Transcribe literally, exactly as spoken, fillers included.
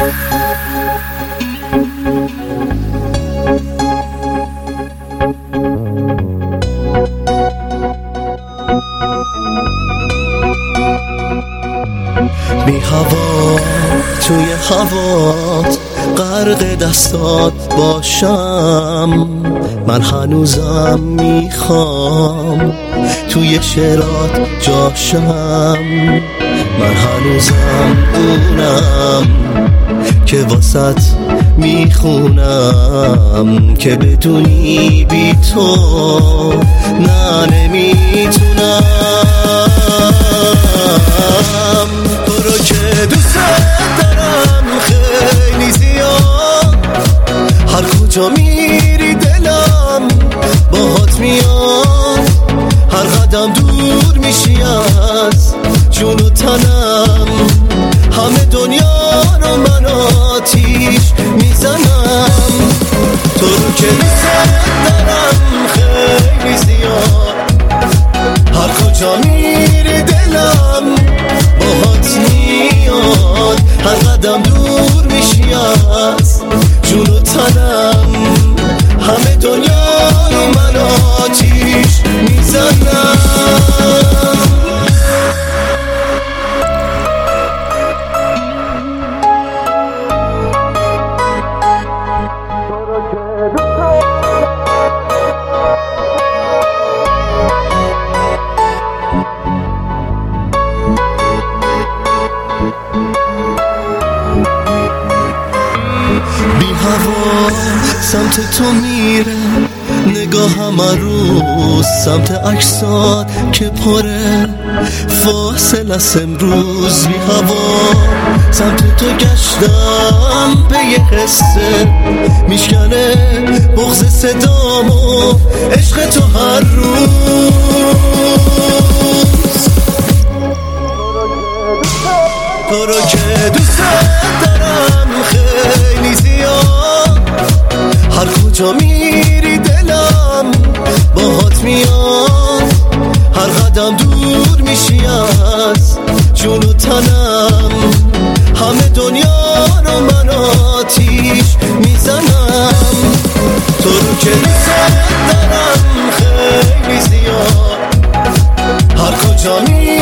بی هوا توی هوات غرق دستات باشم، من هنوزم میخوام توی شعرات جاشم، من هنوزم اونم که واسط میخونم که بدونی بی تو نه نمیتونم. تو رو که دوست دارم خیلی زیاد، هر کجا میری دلم باهات میاد، هر قدم دور میشی از جون و تنم، همه دنیا رو من آتیش میزنم. تو رو که دوست دارم خیلی زیاد، هر کجا میری دلم باهات میاد، هر قدم دور میشی از جون و تنم، همه دنیا رو من آتیش میزنم. بی هوا سمت تو میره نگاهم، روز سمت عکسات که پره فاصله است امروز. بی هوا سمت تو گشتم به یه حسه میشکنه بغض صدام و عشق تو هر روز. تو رو که دوست دارم خیلی زیاد، هر کجا میری دلم باهات میاد، هر قدم دور میشی از جون و تنم، همه دنیا رو من آتیش میزنم. تو رو که دوست دارم خیلی زیاد، هر کجا میری